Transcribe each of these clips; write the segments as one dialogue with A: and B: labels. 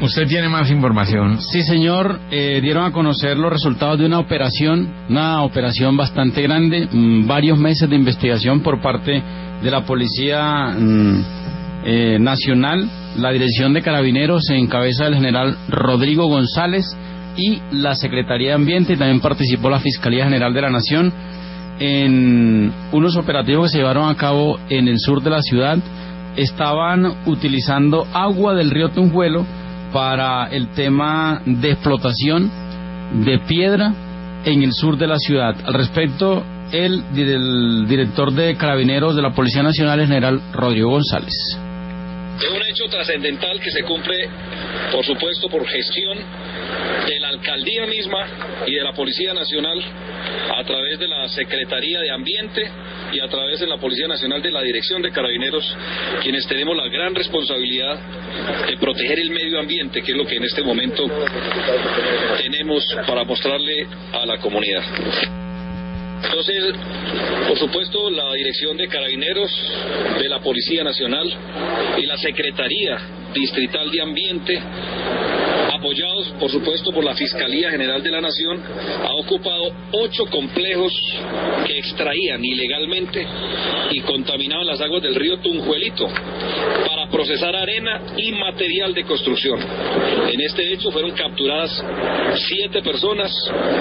A: Usted tiene más información.
B: Sí, señor, dieron a conocer los resultados de una operación bastante grande, varios meses de investigación por parte de la Policía Nacional, la Dirección de Carabineros en cabeza del general Rodrigo González y la Secretaría de Ambiente, y también participó la Fiscalía General de la Nación en unos operativos que se llevaron a cabo en el sur de la ciudad. Estaban utilizando agua del río Tunjuelo para el tema de explotación de piedra en el sur de la ciudad. Al respecto, el director de Carabineros de la Policía Nacional, el general Rodrigo González.
C: Es un hecho trascendental que se cumple, por supuesto, por gestión de la alcaldía misma y de la Policía Nacional a través de la Secretaría de Ambiente y a través de la Policía Nacional de la Dirección de Carabineros, quienes tenemos la gran responsabilidad de proteger el medio ambiente, que es lo que en este momento tenemos para mostrarle a la comunidad. Entonces, por supuesto, la Dirección de Carabineros de la Policía Nacional y la Secretaría Distrital de Ambiente, apoyados por supuesto por la Fiscalía General de la Nación, ha ocupado 8 complejos que extraían ilegalmente y contaminaban las aguas del río Tunjuelito para procesar arena y material de construcción. En este hecho fueron capturadas 7 personas,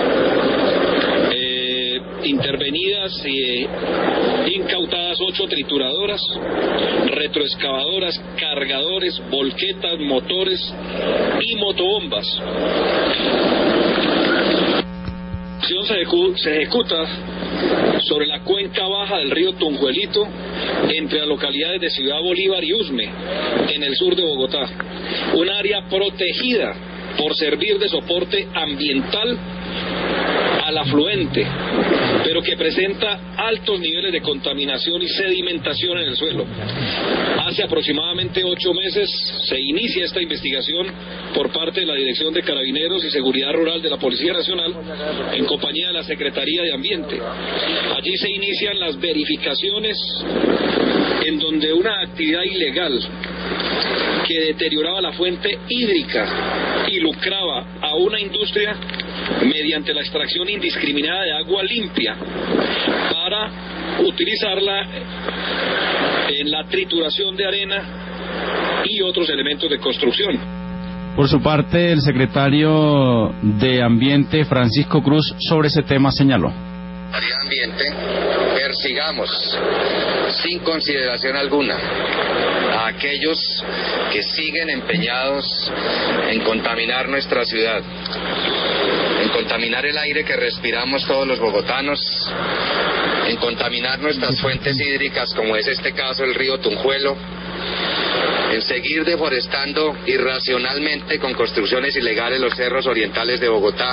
C: intervenidas y incautadas 8 trituradoras, retroexcavadoras, cargadores, volquetas, motores y motobombas. La acción se ejecuta sobre la cuenca baja del río Tunjuelito, entre las localidades de Ciudad Bolívar y Usme, en el sur de Bogotá. Un área protegida por servir de soporte ambiental al afluente, pero que presenta altos niveles de contaminación y sedimentación en el suelo. Hace aproximadamente 8 meses se inicia esta investigación por parte de la Dirección de Carabineros y Seguridad Rural de la Policía Nacional en compañía de la Secretaría de Ambiente. Allí se inician las verificaciones en donde una actividad ilegal que deterioraba la fuente hídrica y lucraba a una industria mediante la extracción indiscriminada de agua limpia para utilizarla en la trituración de arena y otros elementos de construcción.
B: Por su parte, el secretario de Ambiente, Francisco Cruz, sobre ese tema señaló:
D: Ambiente, persigamos sin consideración alguna a aquellos que siguen empeñados en contaminar nuestra ciudad, en contaminar el aire que respiramos todos los bogotanos, en contaminar nuestras fuentes hídricas, como es este caso el río Tunjuelo, en seguir deforestando irracionalmente con construcciones ilegales los cerros orientales de Bogotá,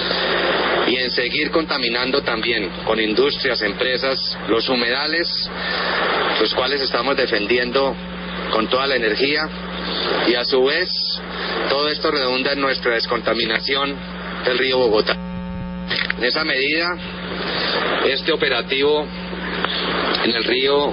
D: y en seguir contaminando también con industrias, empresas, los humedales, los cuales estamos defendiendo con toda la energía, y a su vez todo esto redunda en nuestra descontaminación del río Bogotá. En esa medida, este operativo en el río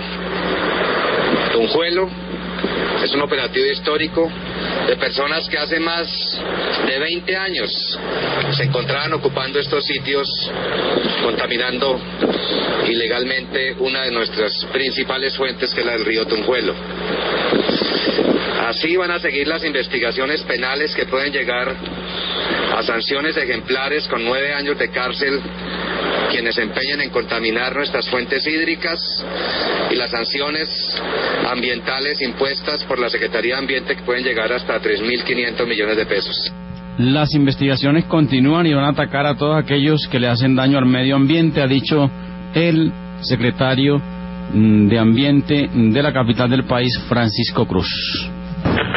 D: Tunjuelo es un operativo histórico de personas que hace más de 20 años se encontraban ocupando estos sitios, contaminando ilegalmente una de nuestras principales fuentes, que es la del río Tunjuelo. Así van a seguir las investigaciones penales que pueden llegar a sanciones ejemplares con 9 años de cárcel quienes se empeñen en contaminar nuestras fuentes hídricas, y las sanciones ambientales impuestas por la Secretaría de Ambiente, que pueden llegar hasta 3.500 millones de pesos.
B: Las investigaciones continúan y van a atacar a todos aquellos que le hacen daño al medio ambiente, ha dicho el secretario de Ambiente de la capital del país, Francisco Cruz.